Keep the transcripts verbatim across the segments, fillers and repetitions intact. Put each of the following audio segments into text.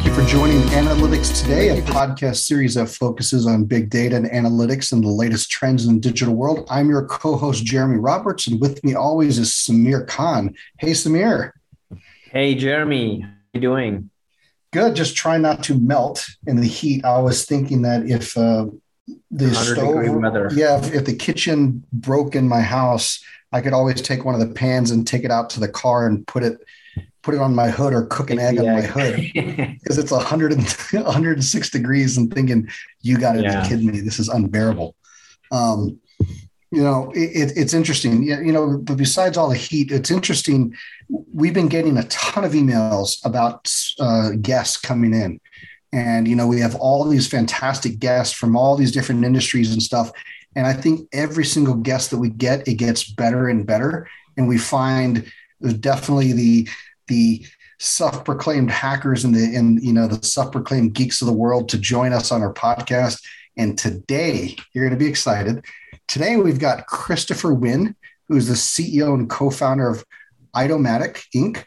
Thank you for joining Analytics Today, a podcast series that focuses on big data and analytics and the latest trends in the digital world. I'm your co-host, Jeremy Roberts, and with me always is Samir Khan. Hey, Samir. Hey, Jeremy. How are you doing? Good. Just trying not to melt in the heat. I was thinking that if uh, the stove, yeah, if, if the kitchen broke in my house, I could always take one of the pans and take it out to the car and put it put it on my hood or cook an egg on my hood because it's one hundred, one hundred six degrees and thinking, you got to yeah. be kidding me. This is unbearable. Um, you know, it, it's interesting, you know, but besides all the heat, it's interesting. We've been getting a ton of emails about uh, guests coming in. And, you know, we have all these fantastic guests from all these different industries and stuff. And I think every single guest that we get, it gets better and better. And we find definitely the the self-proclaimed hackers and the and you know the self-proclaimed geeks of the world to join us on our podcast. And today you're going to be excited. Today we've got Christopher Wynn, who's the C E O and co-founder of Idomatic Incorporated.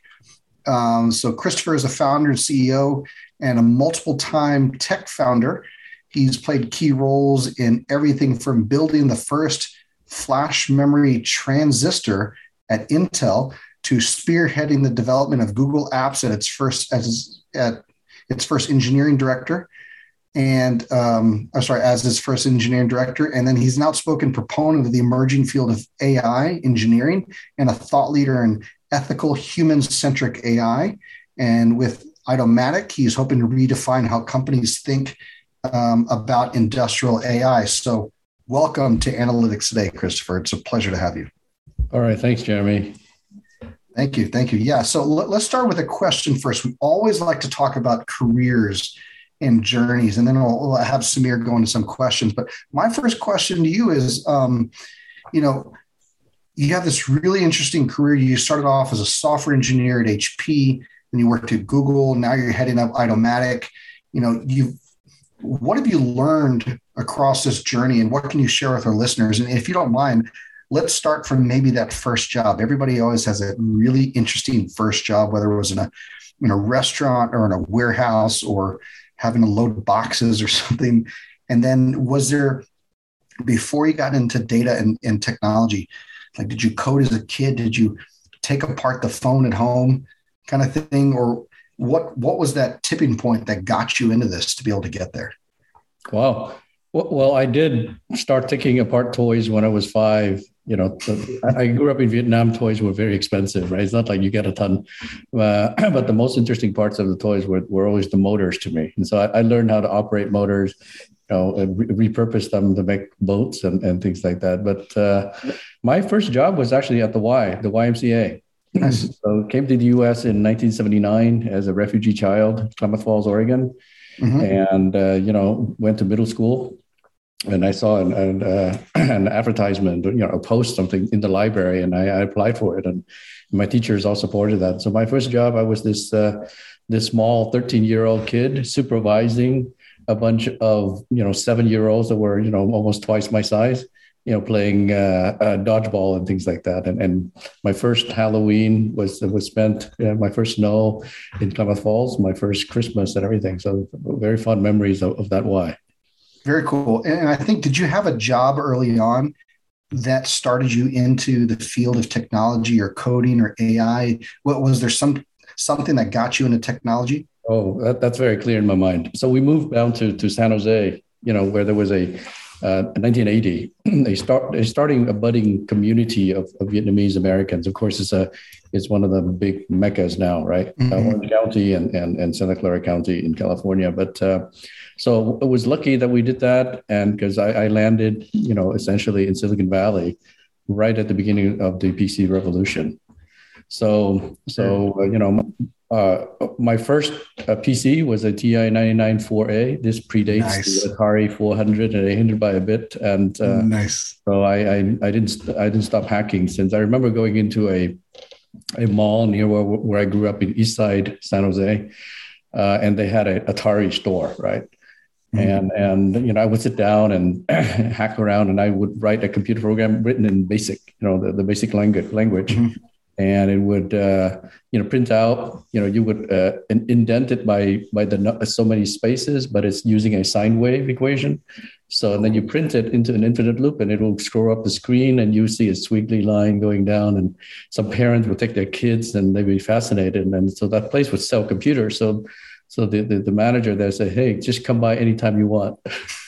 Um, so Christopher is a founder and C E O and a multiple-time tech founder. He's played key roles in everything from building the first flash memory transistor at Intel to spearheading the development of Google Apps at its first as at its first engineering director, and um, I'm sorry, as his first engineering director. And then he's an outspoken proponent of the emerging field of A I engineering and a thought leader in ethical, human-centric A I. And with Idomatic, he's hoping to redefine how companies think um, about industrial A I. So, welcome to Analytics Today, Christopher. It's a pleasure to have you. All right, thanks, Jeremy. Thank you. Thank you. Yeah. So let, let's start with a question first. We always like to talk about careers and journeys, and then we'll, we'll have Samir go into some questions. But my first question to you is, um, you know, you have this really interesting career. You started off as a software engineer at H P, then you worked at Google. Now you're heading up Idomatic. You know, you what have you learned across this journey, and what can you share with our listeners? And if you don't mind, let's start from maybe that first job. Everybody always has a really interesting first job, whether it was in a in a restaurant or in a warehouse or having to load boxes or something. And then was there, before you got into data and, and technology, like did you code as a kid? Did you take apart the phone at home kind of thing? Or what, what was that tipping point that got you into this to be able to get there? Wow. Well, I did start taking apart toys when I was five. You know, I grew up in Vietnam. Toys were very expensive, right? It's not like you get a ton. Uh, but the most interesting parts of the toys were, were always the motors to me. And so I, I learned how to operate motors, you know, and re- repurpose them to make boats and, and things like that. But uh, my first job was actually at the Y, the Y M C A. Nice. So I came to the U S in nineteen seventy-nine as a refugee child, Klamath Falls, Oregon. Mm-hmm. And, uh, you know, went to middle school. And I saw an an, uh, an advertisement, you know, a post something in the library, and I, I applied for it. And my teachers all supported that. So my first job, I was this uh, this small thirteen-year-old kid supervising a bunch of, you know, seven-year-olds that were, you know, almost twice my size, you know, playing uh, uh, dodgeball and things like that. And and my first Halloween was was spent, uh, my first snow in Klamath Falls, my first Christmas and everything. So very fond memories of, of that Y. Very cool. And I think, did you have a job early on that started you into the field of technology or coding or A I? What was there some something that got you into technology? Oh, that, that's very clear in my mind. So we moved down to, to San Jose, you know, where there was a uh, in nineteen eighty, they start they're starting a budding community of, of Vietnamese Americans. Of course, it's a it's one of the big meccas now, right? Mm-hmm. Uh, Orange County and, and and Santa Clara County in California. But uh, so it was lucky that we did that, and because I, I landed, you know, essentially in Silicon Valley, right at the beginning of the P C revolution. So so uh, you know. Uh, my first uh, P C was a T I ninety-nine four A. This predates nice. the Atari four hundred and eight hundred by a bit, and uh, nice. So I, I I didn't I didn't stop hacking since. I remember going into a a mall near where, where I grew up in East Side San Jose, uh, and they had an Atari store, right? Mm-hmm. And and you know I would sit down and hack around, and I would write a computer program written in BASIC, you know, the, the BASIC language language. Mm-hmm. and it would uh, you know print out. You know, you would uh, indent it by by the so many spaces, but it's using a sine wave equation. So and then you print it into an infinite loop, and it will scroll up the screen, and you see a squiggly line going down. And some parents would take their kids, and they'd be fascinated. And so that place would sell computers. So so the the, the manager there said, "Hey, just come by anytime you want."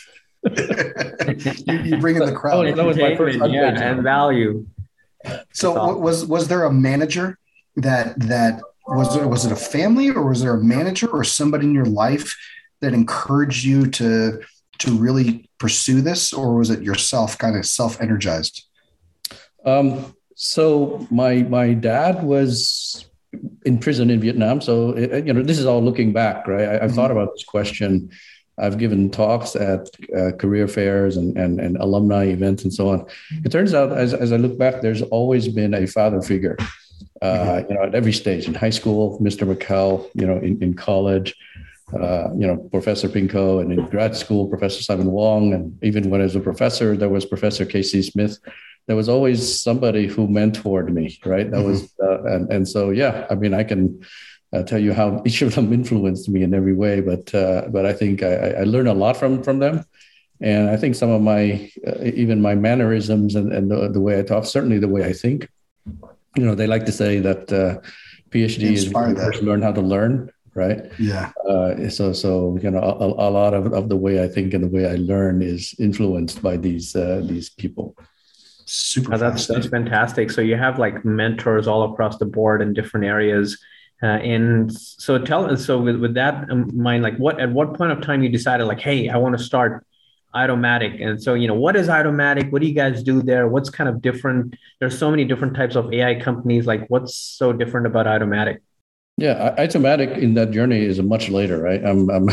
you, you bring in the crowd. That was my first yeah, and value. So awesome. was was there a manager that that was there was it a family, or was there a manager or somebody in your life that encouraged you to to really pursue this, or was it yourself kind of self-energized? Um, so my my dad was in prison in Vietnam. So it, you know, this is all looking back, right? I, I've mm-hmm. thought about this question. I've given talks at uh, career fairs and, and, and alumni events and so on. It turns out, as, as I look back, there's always been a father figure, uh, mm-hmm. you know, at every stage. In high school, Mister McCall, you know, in, in college, uh, you know, Professor Pinko, and in grad school, Professor Simon Wong. And even when I was a professor, there was Professor K C Smith. There was always somebody who mentored me, right? That mm-hmm. was, uh, and, and so, yeah, I mean, I can... I'll tell you how each of them influenced me in every way, but uh, but I think I, I learned a lot from from them, and I think some of my uh, even my mannerisms and, and the, the way I talk, certainly the way I think. You know, they like to say that uh, PhD is when you first learn how to learn, right? Yeah. Uh, so so you know a, a lot of, of the way I think and the way I learn is influenced by these uh, these people. Super. Oh, that's that's fantastic. So you have like mentors all across the board in different areas. Uh, and so tell us, so with, with that in mind, like what, at what point of time you decided like, hey, I want to start Itomatic. And so, you know, what is Itomatic? What do you guys do there? What's kind of different? There's so many different types of A I companies. Like what's so different about Itomatic? Yeah, Itomatic in that journey is a much later, right? I'm, I'm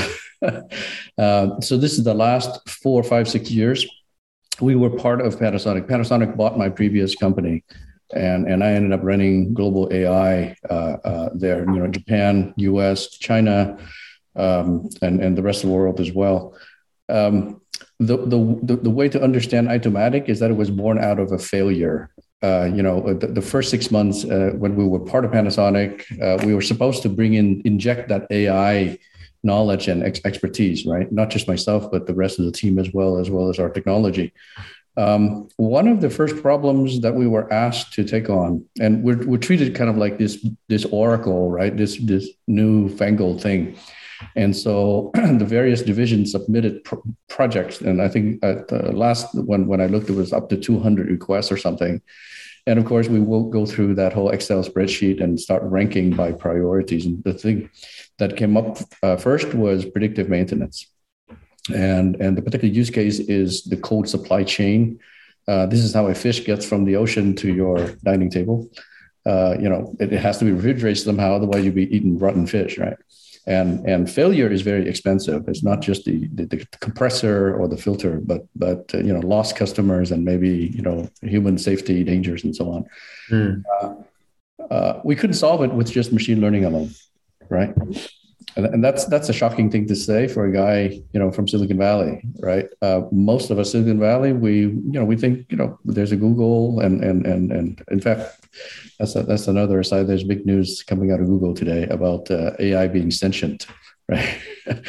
uh, so this is the last four, five, six years. We were part of Panasonic. Panasonic bought my previous company. And and I ended up running global A I uh, uh, there, you know, Japan, U S, China, um, and and the rest of the world as well. Um, the, the the the way to understand Itomatic is that it was born out of a failure. Uh, you know, the, the first six months uh, when we were part of Panasonic, uh, we were supposed to bring in inject that A I knowledge and ex- expertise, right? Not just myself, but the rest of the team as well, as well as our technology. Um, one of the first problems that we were asked to take on, and we're, we're treated kind of like this, this oracle, right? This, this newfangled thing. And so the various divisions submitted pro- projects. And I think at the last, when, when I looked, it was up to two hundred requests or something. And of course, we will go through that whole Excel spreadsheet and start ranking by priorities. And the thing that came up uh, first was predictive maintenance. And, and the particular use case is the cold supply chain. Uh, this is how a fish gets from the ocean to your dining table. Uh, you know, it, it has to be refrigerated somehow, otherwise you'll be eating rotten fish, right? And and failure is very expensive. It's not just the, the, the compressor or the filter, but but uh, you know, lost customers and maybe you know human safety dangers and so on. Mm. Uh, uh, we couldn't solve it with just machine learning alone, right? And, and that's that's a shocking thing to say for a guy, you know, from Silicon Valley, right? Uh, most of us Silicon Valley, we, you know, we think, you know, there's a Google, and and and and in fact, that's a, that's another side. There's big news coming out of Google today about uh, A I being sentient, right?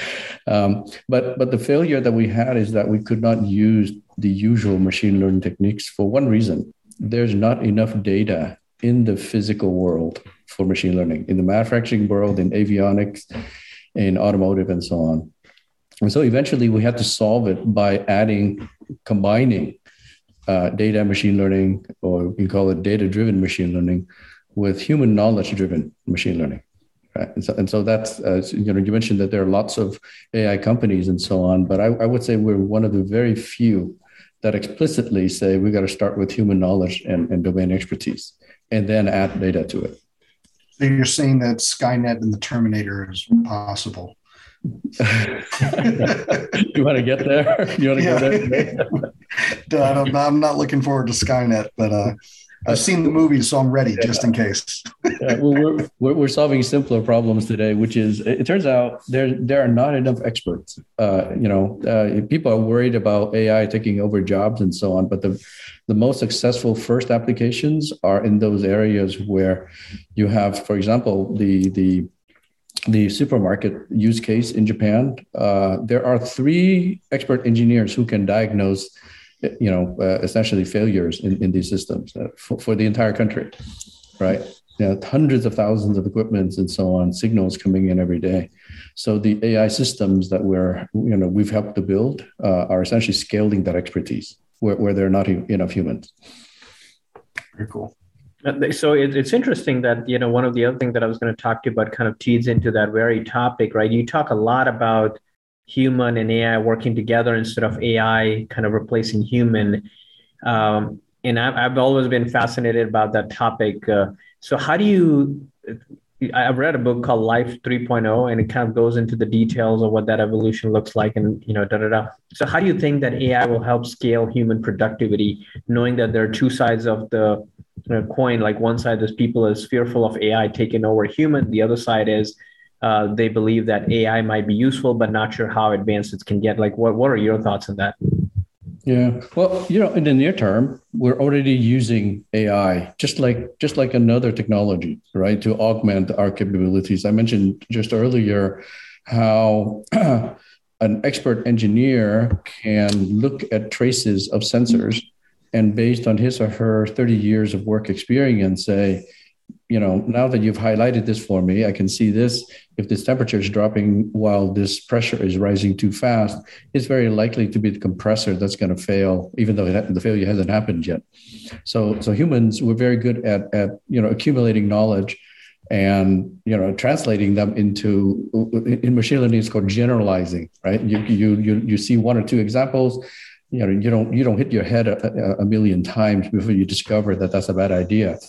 um, but but the failure that we had is that we could not use the usual machine learning techniques for one reason: there's not enough data in the physical world for machine learning, in the manufacturing world, in avionics, in automotive, and so on. And so eventually we had to solve it by adding, combining uh, data machine learning, or we call it data-driven machine learning, with human knowledge-driven machine learning. Right? And so, and so that's, uh, you know, you mentioned that there are lots of A I companies and so on, but I, I would say we're one of the very few that explicitly say we got to start with human knowledge and, and domain expertise, and then add data to it. So you're saying that Skynet and the Terminator is possible. You want to get there? You want to yeah. go there? I don't, I'm not looking forward to Skynet, but uh, I've seen the movie, so I'm ready, yeah. just in case. yeah, well, we're, we're we're solving simpler problems today, which is it turns out there there are not enough experts. Uh, you know, uh, people are worried about A I taking over jobs and so on, but the the most successful first applications are in those areas where you have, for example, the the the supermarket use case in Japan. Uh, there are three expert engineers who can diagnose, you know, uh, essentially failures in, in these systems uh, for, for the entire country, right? You know, hundreds of thousands of equipments and so on, signals coming in every day. So the A I systems that we're, you know, we've helped to build uh, are essentially scaling that expertise where, where there are not enough humans. Very cool. So it's interesting that, you know, one of the other things that I was going to talk to you about kind of teeds into that very topic, right? You talk a lot about human and A I working together instead of A I kind of replacing human. Um, and I've, I've always been fascinated about that topic. Uh, so how do you, I've read a book called Life three point oh, and it kind of goes into the details of what that evolution looks like and, you know, da, da, da. So how do you think that A I will help scale human productivity, knowing that there are two sides of the uh, coin? Like one side, there's people is fearful of A I taking over human. The other side is uh, they believe that A I might be useful, but not sure how advanced it can get. Like what, what are your thoughts on that? Yeah, well, you know, in the near term, we're already using A I, just like just like another technology, right, to augment our capabilities. I mentioned just earlier how an expert engineer can look at traces of sensors and based on his or her thirty years of work experience, say, you know, now that you've highlighted this for me, I can see this. If this temperature is dropping while this pressure is rising too fast, it's very likely to be the compressor that's going to fail, even though it, the failure hasn't happened yet. So, so humans, we're very good at, at, you know, accumulating knowledge and, you know, translating them into, in machine learning, it's called generalizing, right? You, you, you, you see one or two examples, you know, you don't, you don't hit your head a, a million times before you discover that that's a bad idea.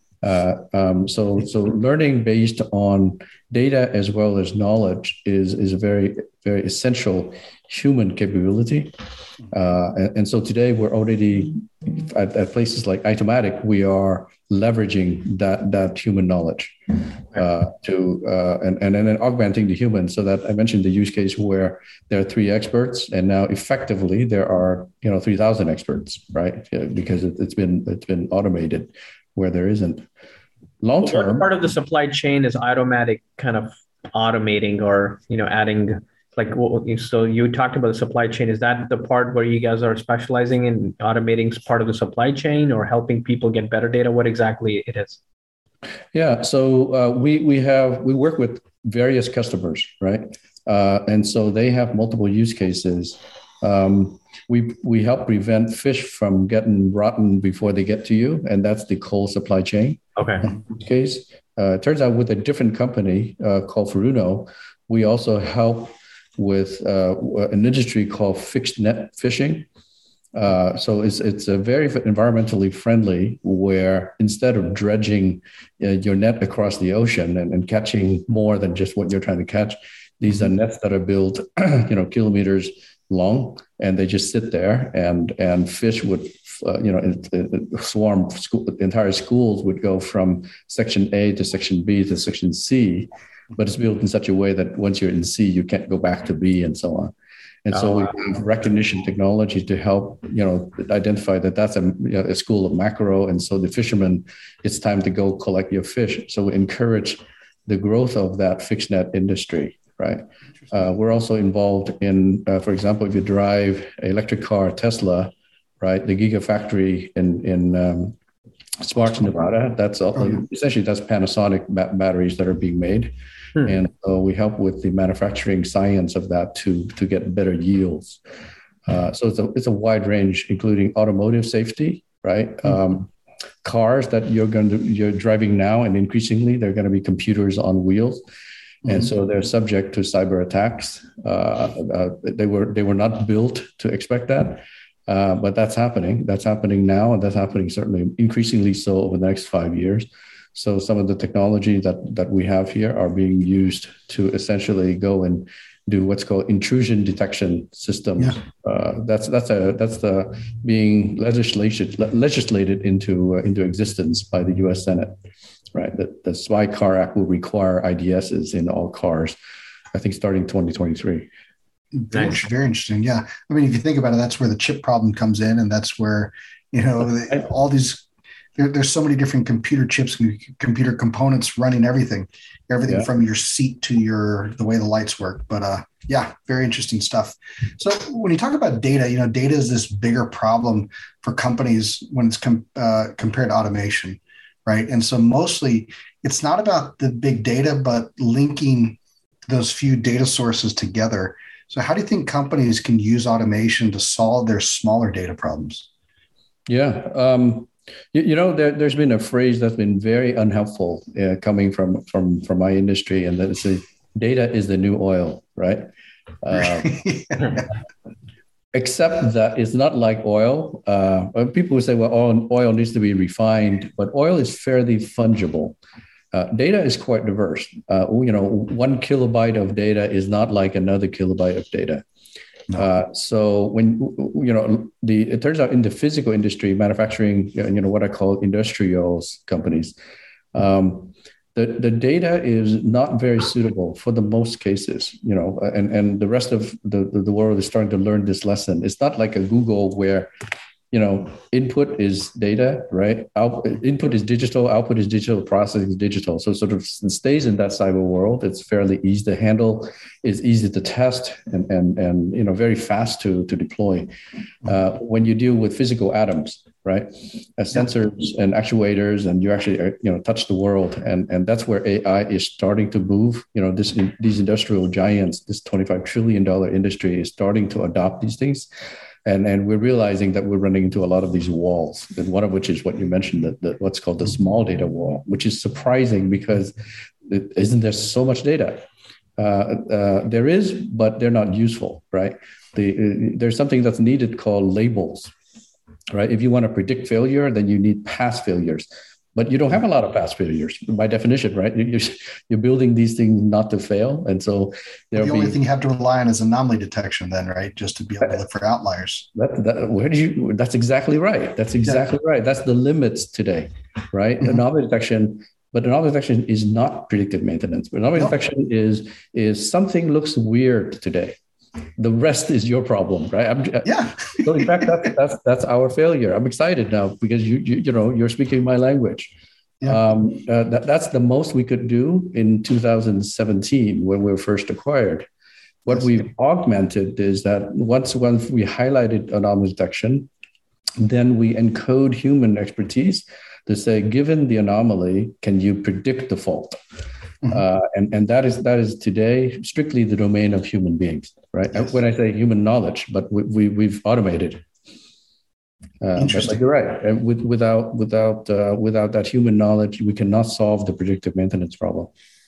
Uh, um, so, so learning based on data as well as knowledge is is a very, very essential human capability. Uh, and, and so today we're already at, at places like Itomatic, we are leveraging that that human knowledge uh, to uh, and and then augmenting the human. So that I mentioned the use case where there are three experts, and now effectively there are you know three thousand experts, right? Because it, it's been it's been automated where there isn't. Long term, what part of the supply chain is Itomatic kind of automating or you know adding? Like, so you talked about the supply chain. Is that the part where you guys are specializing in automating part of the supply chain or helping people get better data? What exactly it is? Yeah, so uh, we we have we work with various customers, right? Uh, and so they have multiple use cases. Um, we we help prevent fish from getting rotten before they get to you, and that's the cold supply chain. Okay. Case. Uh, it turns out with a different company uh, called Furuno, we also help with uh, an industry called fixed net fishing. Uh, so it's it's a very environmentally friendly, where instead of dredging uh, your net across the ocean and, and catching more than just what you're trying to catch, these are nets that are built, you know, kilometers long, and they just sit there, and and fish would, uh, you know, it, it swarm. School, entire schools would go from section A to section B to section C. But it's built in such a way that once you're in C, you can't go back to B and so on. And oh, so we have recognition technology to help, you know, identify that that's a, you know, a school of mackerel. And so the fishermen, it's time to go collect your fish. So we encourage the growth of that fixed net industry, right? Uh, we're also involved in, uh, for example, if you drive an electric car, Tesla, right, the Gigafactory in, in um, Sparks, Nevada, that's all, oh. essentially that's Panasonic batteries that are being made. Hmm. And so we help with the manufacturing science of that to, to get better yields. Uh, so it's a, it's a wide range, including automotive safety, right? Hmm. Um, cars that you're going to, you're driving now, and increasingly they're going to be computers on wheels. And mm-hmm. so they're subject to cyber attacks. Uh, uh, they were, they were not built to expect that. Uh, but that's happening. That's happening now, and that's happening certainly increasingly so over the next five years. So some of the technology that that we have here are being used to essentially go and do what's called intrusion detection systems. Yeah. Uh, that's that's a that's the being legislated legislated into uh, into existence by the U S Senate, right? That the Spy Car Act will require I D Ss in all cars, I think starting twenty twenty-three. Very, nice. Very interesting. Yeah, I mean, if you think about it, that's where the chip problem comes in, and that's where you know the, all these. There, there's so many different computer chips and computer components running everything, everything yeah. from your seat to your the way the lights work. But uh, yeah, very interesting stuff. So when you talk about data, you know, data is this bigger problem for companies when it's com- uh, compared to automation, right? And so mostly it's not about the big data, but linking those few data sources together. So how do you think companies can use automation to solve their smaller data problems? Yeah. Um, You, you know, there, there's been a phrase that's been very unhelpful uh, coming from, from, from my industry, and that is uh, data is the new oil, right? Uh, except that it's not like oil. Uh, people would say, well, oil, oil needs to be refined, but oil is fairly fungible. Uh, data is quite diverse. Uh, you know, one kilobyte of data is not like another kilobyte of data. No. Uh, so when, you know, the, it turns out in the physical industry, manufacturing, you know, what I call industrials companies, um, the, the data is not very suitable for the most cases, you know, and, and the rest of the, the world is starting to learn this lesson. It's not like a Google where, you know, input is data, right? Out, input is digital, output is digital, processing is digital. So it sort of stays in that cyber world. It's fairly easy to handle, it's easy to test, and and and you know, very fast to to deploy. Uh, when you deal with physical atoms, right? As sensors and actuators, and you actually you know touch the world, and and that's where A I is starting to move. You know, this these industrial giants, this twenty-five trillion dollars industry is starting to adopt these things. And, and we're realizing that we're running into a lot of these walls, and one of which is what you mentioned, the, the, what's called the small data wall, which is surprising because it, isn't there so much data? Uh, uh, there is, but they're not useful, right? The, uh, there's something that's needed called labels, right? If you want to predict failure, then you need past failures. But you don't have a lot of past failures by definition, right? You're, you're building these things not to fail. And so the only be, thing you have to rely on is anomaly detection then, right? Just to be able to look for outliers. That, that, where do you, that's exactly right. That's exactly yeah. right. That's the limits today, right? Mm-hmm. Anomaly detection, but anomaly detection is not predictive maintenance. But anomaly no. detection is, is something looks weird today. The rest is your problem, right? I'm, yeah. So in fact, that's, that's that's our failure. I'm excited now because you you, you know you're speaking my language. Yeah. Um, uh, that, that's the most we could do in two thousand seventeen when we were first acquired. What yes. we've augmented is that once once we highlighted anomaly detection, then we encode human expertise to say, given the anomaly, can you predict the fault? Uh, and, and that is that is today strictly the domain of human beings, right? Yes. When I say human knowledge, but we, we we've automated. Uh, Interesting. But you're right. And with, without without uh, without that human knowledge, we cannot solve the predictive maintenance problem.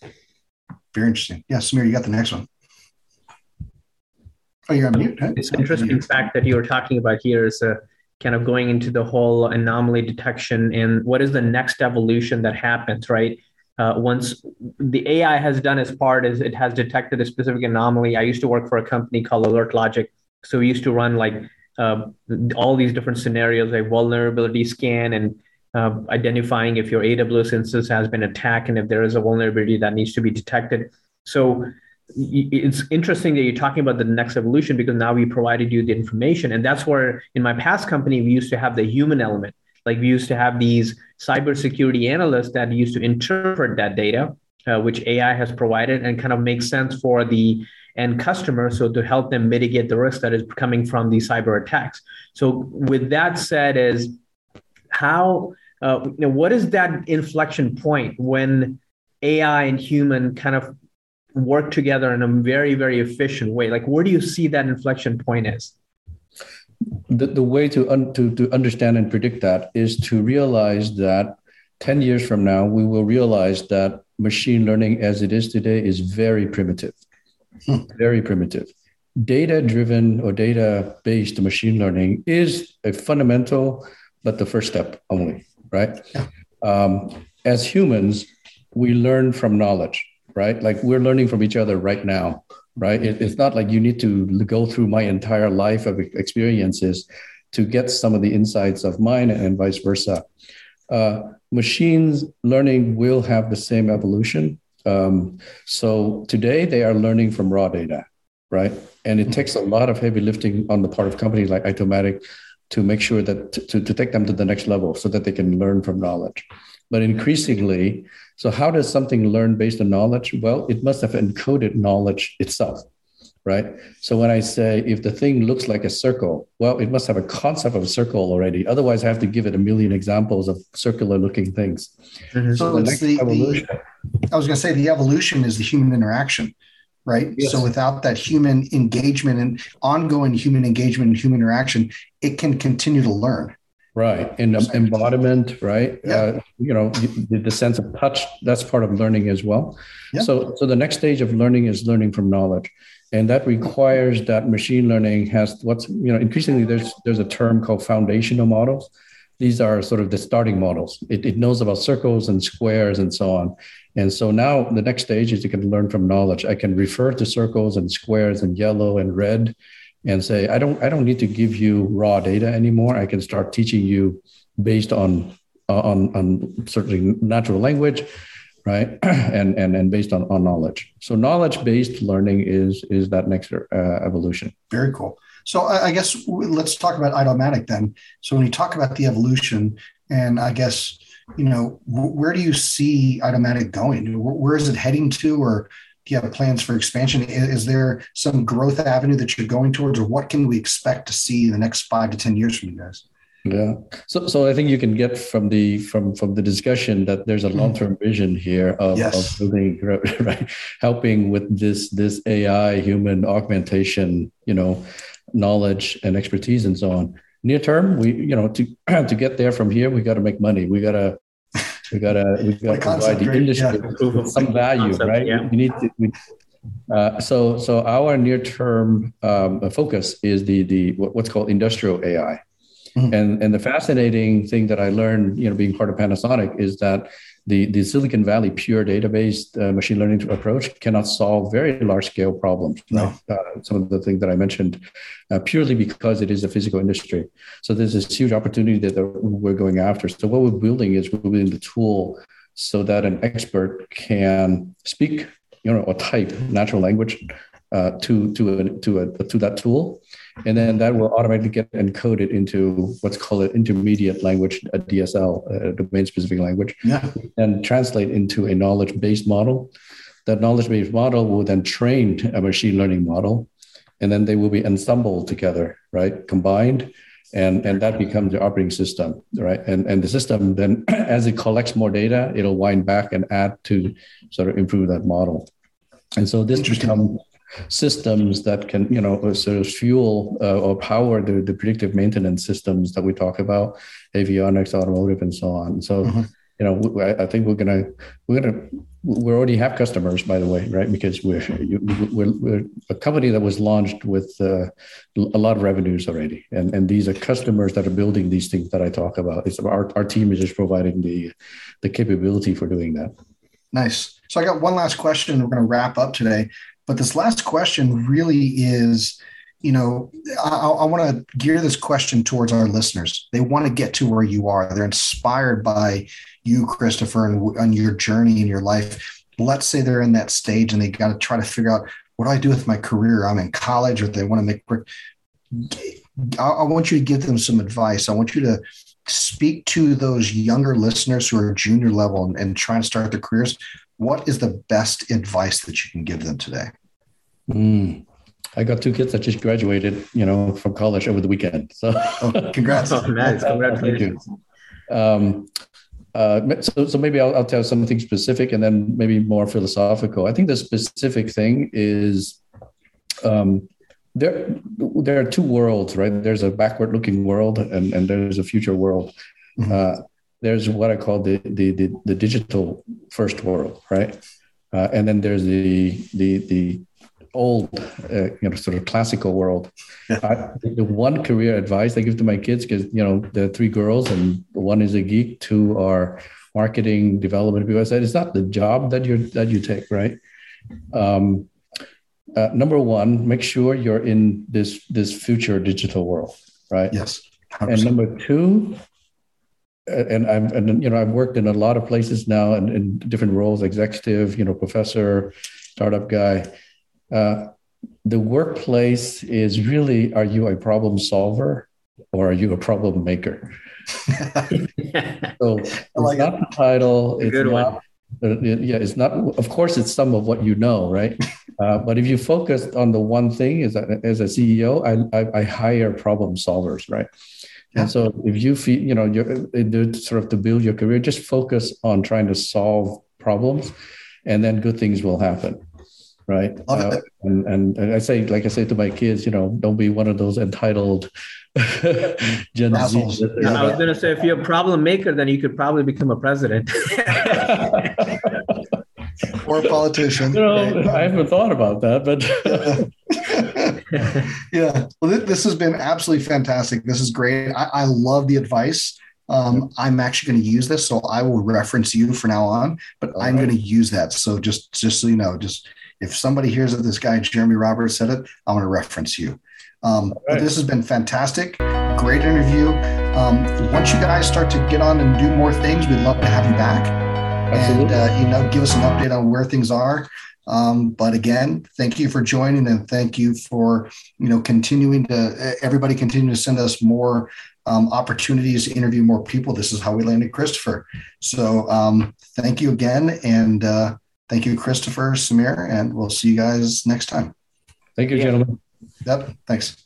Very interesting. Yeah, Samir, you got the next one. Oh, you're on mute. Huh? It's an interesting fact that you were talking about here is uh, kind of going into the whole anomaly detection and what is the next evolution that happens, right? Uh, once the A I has done its part, is it has detected a specific anomaly. I used to work for a company called Alert Logic. So we used to run like uh, all these different scenarios, like vulnerability scan and uh, identifying if your A W S instance has been attacked and if there is a vulnerability that needs to be detected. So it's interesting that you're talking about the next evolution because now we provided you the information. And that's where in my past company, we used to have the human element. Like we used to have these cybersecurity analysts that used to interpret that data, uh, which A I has provided and kind of makes sense for the end customer. So to help them mitigate the risk that is coming from these cyber attacks. So with that said is how, uh, you know, what is that inflection point when A I and human kind of work together in a very, very efficient way? Like, where do you see that inflection point is? The, the way to, un, to to understand and predict that is to realize that ten years from now, we will realize that machine learning as it is today is very primitive, hmm. very primitive. Data-driven or data-based machine learning is a fundamental, but the first step only, right? Yeah. Um, as humans, we learn from knowledge, right? Like we're learning from each other right now. right? It, it's not like you need to go through my entire life of experiences to get some of the insights of mine and vice versa. Uh, machines learning will have the same evolution. Um, so today they are learning from raw data, right? And it takes a lot of heavy lifting on the part of companies like Itomatic to make sure that to, to take them to the next level so that they can learn from knowledge. But increasingly, so how does something learn based on knowledge? Well, it must have encoded knowledge itself, right? So when I say if the thing looks like a circle, well, it must have a concept of a circle already. Otherwise, I have to give it a million examples of circular looking things. Mm-hmm. So, so the it's the, the, I was going to say the evolution is the human interaction, right? Yes. So without that human engagement and ongoing human engagement and human interaction, it can continue to learn. Right. And um, embodiment, right? Yeah. Uh, you know, the, the sense of touch, that's part of learning as well. Yeah. So, so the next stage of learning is learning from knowledge. And that requires that machine learning has what's, you know, increasingly there's there's a term called foundational models. These are sort of the starting models. It, it knows about circles and squares and so on. And so now the next stage is you can learn from knowledge. I can refer to circles and squares and yellow and red and say, I don't, I don't need to give you raw data anymore. I can start teaching you based on, on, on certainly natural language, right? and, and, and based on, on knowledge. So knowledge-based learning is, is that next uh, evolution. Very cool. So I, I guess let's talk about Itomatic then. So when you talk about the evolution, and I guess, you know, where do you see Itomatic going? Where is it heading to, or do you have plans for expansion? Is there some growth avenue that you're going towards, or what can we expect to see in the next five to ten years from you guys? Yeah. So, so I think you can get from the from from the discussion that there's a long-term vision here of, yes. of building, right, helping with this this A I human augmentation, you know, knowledge and expertise and so on. Near term, we, you know, to to get there from here, we got to make money. We got to we got to we got to provide the industry yeah. some value, concept, right? Yeah. We need to. We, uh, so so our near term um, focus is the the what's called industrial A I. Mm-hmm. And and the fascinating thing that I learned, you know, being part of Panasonic, is that the, the Silicon Valley pure database uh, machine learning approach cannot solve very large scale problems. No. Right? Uh, some of the things that I mentioned, uh, purely because it is a physical industry. So there's this huge opportunity that we're going after. So what we're building is we're building the tool so that an expert can speak, you know, or type natural language uh, to to a, to a, to that tool. And then that will automatically get encoded into what's called an intermediate language, a D S L, a domain-specific language, yeah. and translate into a knowledge-based model. That knowledge-based model will then train a machine learning model, and then they will be ensembled together, right, combined, and, and that becomes the operating system, right? And, and the system then, as it collects more data, it'll wind back and add to sort of improve that model. And so this becomes systems that can, you know, sort of fuel uh, or power the, the predictive maintenance systems that we talk about, avionics, automotive, and so on. So, mm-hmm. you know, I, I think we're gonna we're gonna we already have customers, by the way, right? Because we're we're, we're a company that was launched with uh, a lot of revenues already, and and these are customers that are building these things that I talk about. It's our our team is just providing the the capability for doing that. Nice. So I got one last question. We're going to wrap up today. But this last question really is, you know, I, I want to gear this question towards our listeners. They want to get to where you are. They're inspired by you, Christopher, and, and your journey in your life. Let's say they're in that stage and they got to try to figure out, what do I do with my career? I'm in college, or they want to make work. I, I want you to give them some advice. I want you to speak to those younger listeners who are junior level and, and trying to start their careers. What is the best advice that you can give them today? Mm. I got two kids that just graduated, you know, from college over the weekend. So, oh, congrats! Oh, nice. Congratulations. Um, uh, so, so maybe I'll, I'll tell something specific, and then maybe more philosophical. I think the specific thing is, um, there there are two worlds, right? There's a backward-looking world, and, and there's a future world. Mm-hmm. Uh, There's what I call the the the, the digital first world, right? Uh, and then there's the the the old, uh, you know, sort of classical world. Yeah. Uh, the one career advice I give to my kids, because you know there are three girls, and one is a geek, two are marketing development people. I said it's not the job that you that you take, right? Um, uh, number one, make sure you're in this this future digital world, right? Yes. one hundred percent. And number two, and I'm and you know I've worked in a lot of places now and in, in different roles, executive, you know, professor, startup guy. Uh, the workplace is really: are you a problem solver or are you a problem maker? So it's like not it. the title. It's good not. One. Yeah, it's not. Of course, it's some of what you know, right? Uh, but if you focus on the one thing, as a, as a C E O, I, I, I hire problem solvers, right? Yeah. And so if you feel, you know, you're sort of to build your career, just focus on trying to solve problems, and then good things will happen, right? Uh, and, and and I say, like I say to my kids, you know, don't be one of those entitled Gen Z. I was going to say, if you're a problem maker, then you could probably become a president. Or a politician. You know, right? I haven't thought about that, but yeah. Well, th- this has been absolutely fantastic. This is great. I, I love the advice. Um, I'm actually going to use this, so I will reference you from now on. But All I'm right. going to use that. So just, just so you know, just if somebody hears that this guy Jeremy Roberts said it, I'm going to reference you. Um, right. But this has been fantastic. Great interview. Um, once you guys start to get on and do more things, we'd love to have you back. Absolutely. And, uh, you know, give us an update on where things are. Um, but again, thank you for joining, and thank you for, you know, continuing to, everybody continue to send us more um, opportunities to interview more people. This is how we landed Christopher. So um, thank you again. And uh, thank you, Christopher, Samir, and we'll see you guys next time. Thank you, gentlemen. Yep. Thanks.